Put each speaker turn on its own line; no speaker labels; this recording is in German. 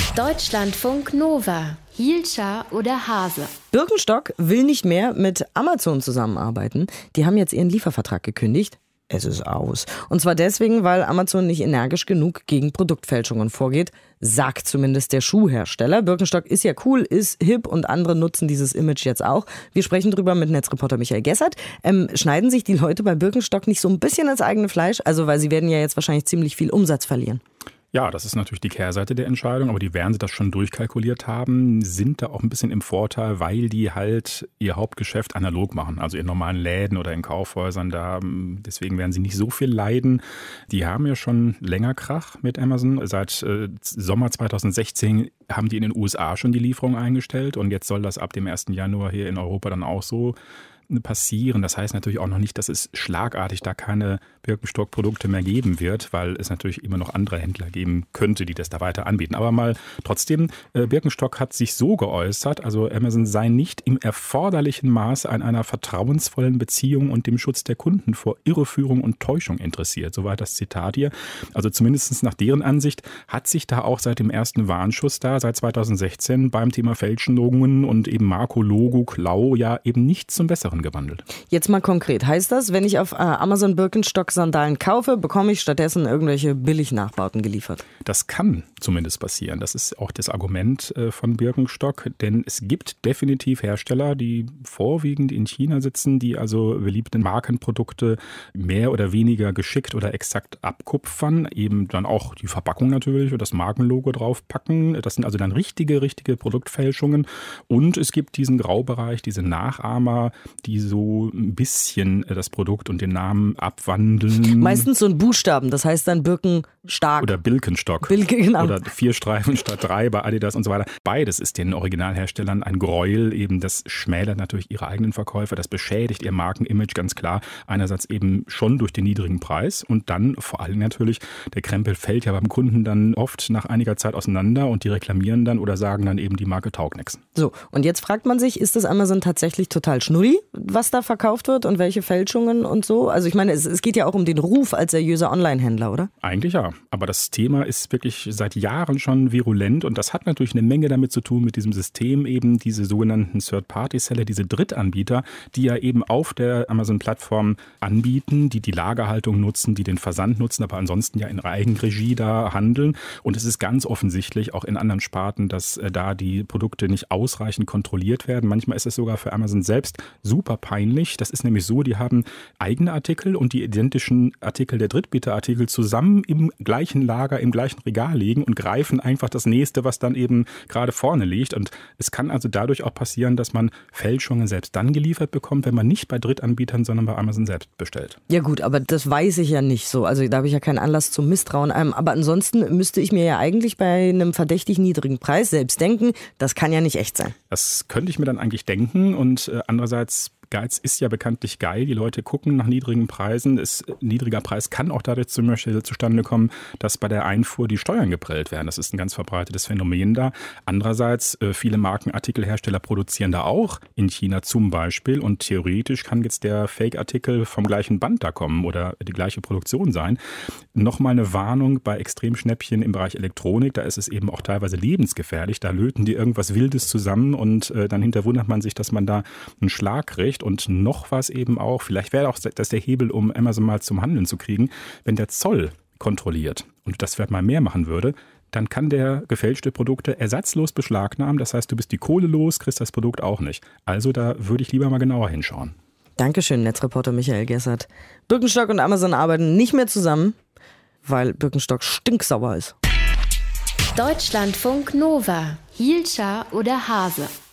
Deutschlandfunk Nova. Hielscher oder Hase?
Birkenstock will nicht mehr mit Amazon zusammenarbeiten. Die haben jetzt ihren Liefervertrag gekündigt. Es ist aus. Und zwar deswegen, weil Amazon nicht energisch genug gegen Produktfälschungen vorgeht, sagt zumindest der Schuhhersteller. Birkenstock ist ja cool, ist hip und andere nutzen dieses Image jetzt auch. Wir sprechen drüber mit Netzreporter Michael Gessert. Schneiden sich die Leute bei Birkenstock nicht so ein bisschen ins eigene Fleisch? Also, weil sie werden ja jetzt wahrscheinlich ziemlich viel Umsatz verlieren.
Ja, das ist natürlich die Kehrseite der Entscheidung, aber die werden sie das schon durchkalkuliert haben, sind da auch ein bisschen im Vorteil, weil die halt ihr Hauptgeschäft analog machen, also in normalen Läden oder in Kaufhäusern. Deswegen werden sie nicht so viel leiden. Die haben ja schon länger Krach mit Amazon. Seit Sommer 2016 haben die in den USA schon die Lieferung eingestellt und jetzt soll das ab dem 1. Januar hier in Europa dann auch so passieren. Das heißt natürlich auch noch nicht, dass es schlagartig da keine Birkenstock-Produkte mehr geben wird, weil es natürlich immer noch andere Händler geben könnte, die das da weiter anbieten. Aber mal trotzdem, Birkenstock hat sich so geäußert, also Amazon sei nicht im erforderlichen Maße an einer vertrauensvollen Beziehung und dem Schutz der Kunden vor Irreführung und Täuschung interessiert. Soweit das Zitat hier. Also zumindest nach deren Ansicht hat sich da auch seit dem ersten Warnschuss seit 2016 beim Thema Fälschungen und eben Marco, Logo, Klau ja eben nicht zum Besseren gewandelt.
Jetzt mal konkret. Heißt das, wenn ich auf Amazon Birkenstock Sandalen kaufe, bekomme ich stattdessen irgendwelche Billig-Nachbauten geliefert?
Das kann zumindest passieren. Das ist auch das Argument von Birkenstock, denn es gibt definitiv Hersteller, die vorwiegend in China sitzen, die also beliebte Markenprodukte mehr oder weniger geschickt oder exakt abkupfern, eben dann auch die Verpackung natürlich und das Markenlogo draufpacken. Das sind also dann richtige Produktfälschungen. Und es gibt diesen Graubereich, diese Nachahmer, die so ein bisschen das Produkt und den Namen abwandeln.
Meistens so ein Buchstaben, das heißt dann Birkenstark.
Oder Birkenstock.
Genau.
Oder 4 Streifen statt 3 bei Adidas und so weiter. Beides ist den Originalherstellern ein Gräuel. Eben das schmälert natürlich ihre eigenen Verkäufer, das beschädigt ihr Markenimage ganz klar. Einerseits eben schon durch den niedrigen Preis und dann vor allem natürlich, der Krempel fällt ja beim Kunden dann oft nach einiger Zeit auseinander und die reklamieren dann oder sagen dann eben, die Marke taugt nichts.
So, und jetzt fragt man sich, ist das Amazon tatsächlich total schnulli, was da verkauft wird und welche Fälschungen und so? Also ich meine, es geht ja auch um den Ruf als seriöser Online-Händler, oder?
Eigentlich ja, aber das Thema ist wirklich seit Jahren schon virulent und das hat natürlich eine Menge damit zu tun mit diesem System eben, diese sogenannten Third-Party-Seller, diese Drittanbieter, die ja eben auf der Amazon-Plattform anbieten, die die Lagerhaltung nutzen, die den Versand nutzen, aber ansonsten ja in Eigenregie da handeln. Und es ist ganz offensichtlich auch in anderen Sparten, dass da die Produkte nicht ausreichend kontrolliert werden. Manchmal ist es sogar für Amazon selbst super peinlich. Das ist nämlich so, die haben eigene Artikel und die identischen Artikel der Drittbieterartikel zusammen im gleichen Lager, im gleichen Regal liegen und greifen einfach das nächste, was dann eben gerade vorne liegt. Und es kann also dadurch auch passieren, dass man Fälschungen selbst dann geliefert bekommt, wenn man nicht bei Drittanbietern, sondern bei Amazon selbst bestellt.
Ja gut, aber das weiß ich ja nicht so. Also da habe ich ja keinen Anlass zum Misstrauen. Aber ansonsten müsste ich mir ja eigentlich bei einem verdächtig niedrigen Preis selbst denken, das kann ja nicht echt sein.
Das könnte ich mir dann eigentlich denken und andererseits Geiz ist ja bekanntlich geil. Die Leute gucken nach niedrigen Preisen. Niedriger Preis kann auch dadurch zum Beispiel zustande kommen, dass bei der Einfuhr die Steuern geprellt werden. Das ist ein ganz verbreitetes Phänomen da. Andererseits, viele Markenartikelhersteller produzieren da auch in China zum Beispiel. Und theoretisch kann jetzt der Fake-Artikel vom gleichen Band da kommen oder die gleiche Produktion sein. Nochmal eine Warnung bei Extremschnäppchen im Bereich Elektronik. Da ist es eben auch teilweise lebensgefährlich. Da löten die irgendwas Wildes zusammen und dann hinterwundert man sich, dass man da einen Schlag kriegt. Und noch was eben auch, vielleicht wäre auch das der Hebel, um Amazon mal zum Handeln zu kriegen, wenn der Zoll kontrolliert und das vielleicht mal mehr machen würde, dann kann der gefälschte Produkte ersatzlos beschlagnahmen. Das heißt, du bist die Kohle los, kriegst das Produkt auch nicht. Also da würde ich lieber mal genauer hinschauen.
Dankeschön, Netzreporter Michael Gessert. Birkenstock und Amazon arbeiten nicht mehr zusammen, weil Birkenstock stinksauer ist.
Deutschlandfunk Nova. Hielscher oder Hase?